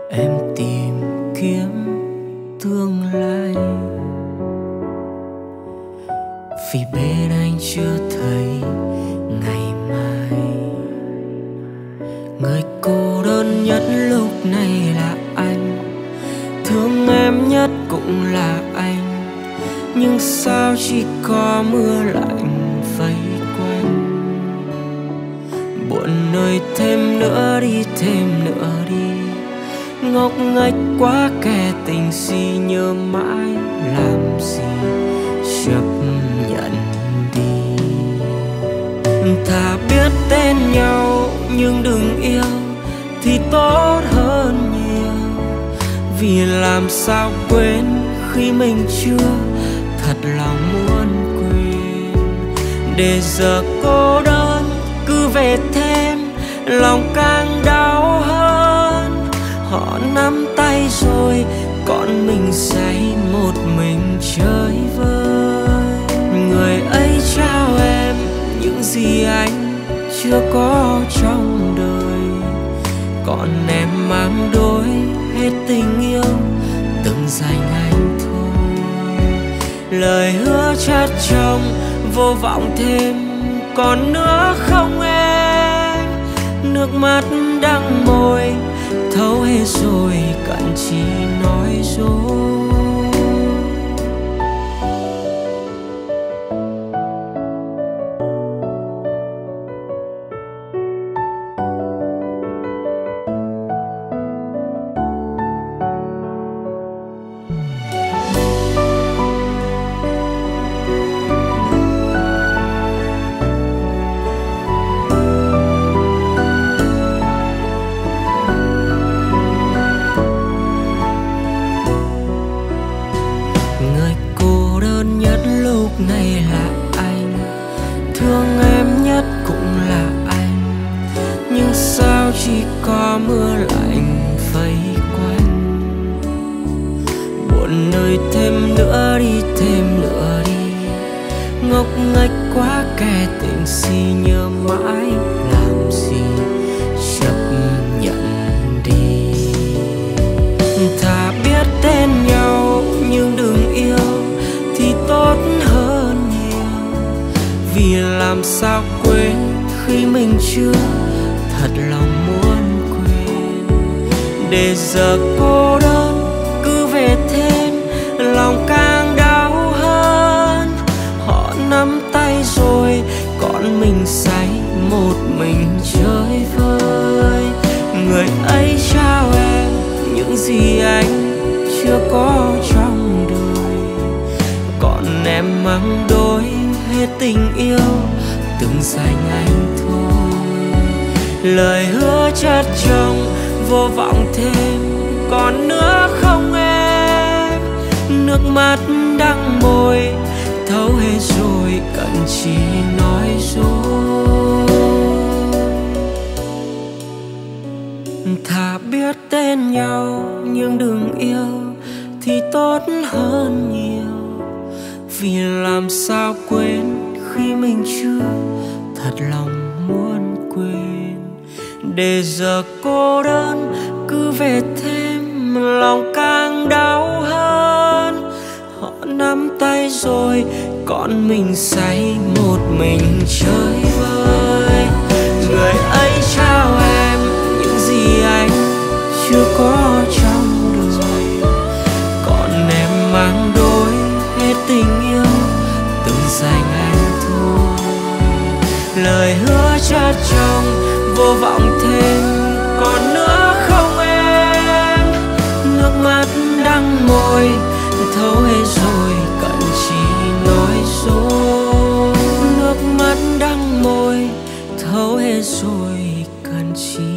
Em tìm kiếm tương lai, vì bên anh chưa thấy ngày mai. Người cô đơn nhất lúc này là anh, thương em nhất cũng là anh. Nhưng sao chỉ có mưa lạnh vây quanh. Buồn nơi thêm nữa đi, thêm nữa đi. Ngốc nghếch quá kẻ tình si, nhớ mãi làm gì chấp nhận đi. Thà biết tên nhau nhưng đừng yêu thì tốt hơn nhiều. Vì làm sao quên khi mình chưa thật lòng muốn quên. Để giờ cô đơn cứ về thêm, lòng càng đau hơn. Họ nắm tay rồi còn mình say một mình chơi vơi. Người ấy trao em những gì anh chưa có trong đời, còn em mang đôi hết tình yêu từng dành anh thôi. Lời hứa chất chồng vô vọng thêm, còn nữa không em? Nước mắt đắng môi thấu hết rồi, cần chỉ nói dối. Này là anh, thương em nhất cũng là anh. Nhưng sao chỉ có mưa lạnh vây quanh. Buồn nơi thêm nữa đi, thêm nữa đi. Ngốc nghếch quá kẻ tình si, nhớ mãi làm gì chấp nhận đi. Thà biết tên nhau nhưng đừng yêu thì tốt hơn nhiều. Vì làm sao quên khi mình chưa thật lòng muốn quên. Để giờ cô đơn cứ về thêm, lòng càng đau hơn. Họ nắm tay rồi còn mình say một mình chơi vơi. Người ấy trao em những gì anh chưa có trong đời, còn em mang đôi hết tình yêu từng dành anh thôi. Lời hứa chất chồng vô vọng thêm, còn nữa không em? Nước mắt đắng môi thấu hết rồi, cần chỉ nói dối. Thà biết tên nhau nhưng đừng yêu thì tốt hơn nhiều. Vì làm sao quên khi mình chưa thật lòng muốn quên. Để giờ cô đơn cứ về thêm, lòng càng đau hơn. Họ nắm tay rồi còn mình say một mình chơi vơi. Người ấy trao em những gì anh chưa có trong đời, còn em mang đôi hết tình yêu từng dành anh thôi. Lời hứa chất chồng vô vọng thêm, còn nữa không em? Nước mắt đắng môi thấu hết rồi, cần chỉ nói dối. Nước mắt đắng môi thấu hết rồi, cần chỉ